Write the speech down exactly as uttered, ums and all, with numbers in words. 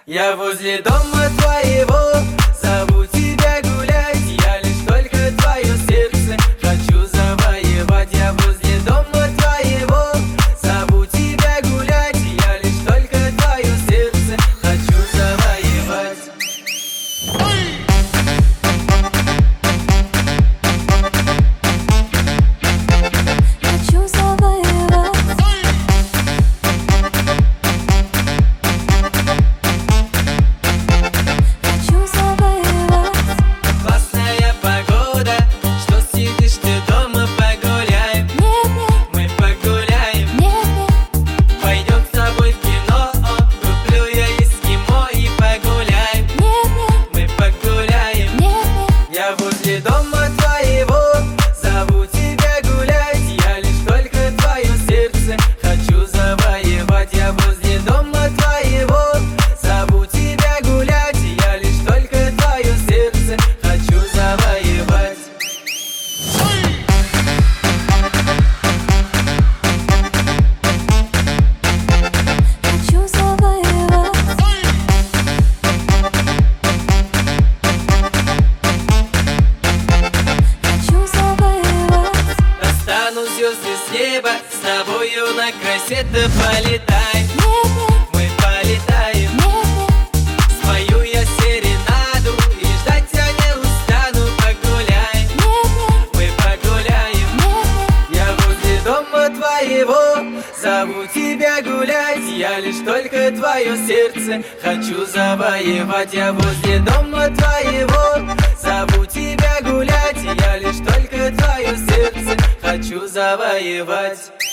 Я возле дома твоего, зову тебя гулять. Я лишь только твое сердце хочу завоевать. Я возле дома твоего, зову тебя гулять. Я лишь только твое сердце хочу завоевать. Хочу завоевать. Хочу завоевать. Классная погода, что сидишь ты дома, погуляем. Нет, нет, Мы погуляем. нет, нет, Пойдем с тобой в кино, о, куплю я эскимо и погуляем. нет, нет, Мы погуляем. нет, нет. Я возле дома твоего, зову тебя гулять. Я лишь только твое сердце хочу завоевать. Я возле дома твоего, зову тебя гулять. Я лишь только твое сердце хочу завоевать. Хочу завоевать. Хочу завоевать. Достану звезды с неба, с тобою на красоте полетаем. Нет, нет, Мы полетаем. нет, нет, Спою я серенаду и ждать я не устану. Погуляем, нет, нет, мы погуляем. нет, Я возле дома твоего, зову тебя гулять. Я лишь только твое сердце хочу завоевать. Я возле дома твоего, зову тебя гулять. Я лишь только твое сердце хочу завоевать.